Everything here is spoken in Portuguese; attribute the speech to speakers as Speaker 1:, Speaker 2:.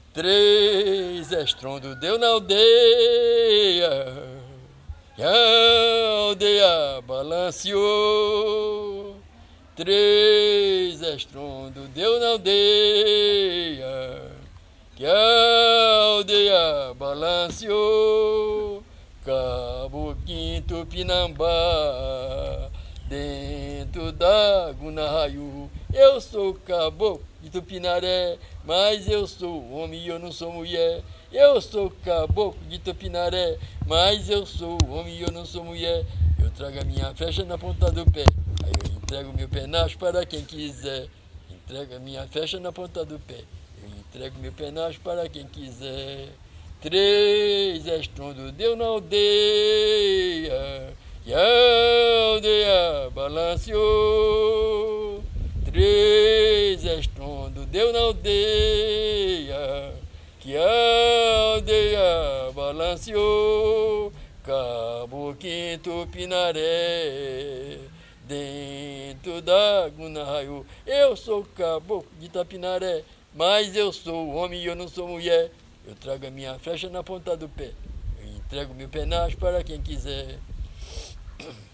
Speaker 1: Três estrondo deu na aldeia, e a aldeia balanceou. Três estrondo deu na aldeia, que a aldeia balanceou. Cabo Quinto Pinambá, dentro da Gunarraio. Eu sou caboclo de Tupinaré, mas eu sou homem e eu não sou mulher. Eu sou caboclo de Tupinaré, mas eu sou homem e eu não sou mulher. Eu trago a minha flecha na ponta do pé, aí eu entrego meu penacho para quem quiser. Entrego a minha flecha na ponta do pé, eu entrego meu penacho para quem quiser. Três estrondo deu na aldeia, e a aldeia balanceou. Três estrondo deu na aldeia, que a aldeia balanceou. Cabo Quinto Pinaré, dentro da Gunarraio. Eu sou caboclo de Tapinaré, mas eu sou homem e eu não sou mulher. Eu trago a minha flecha na ponta do pé, eu entrego meu penacho para quem quiser.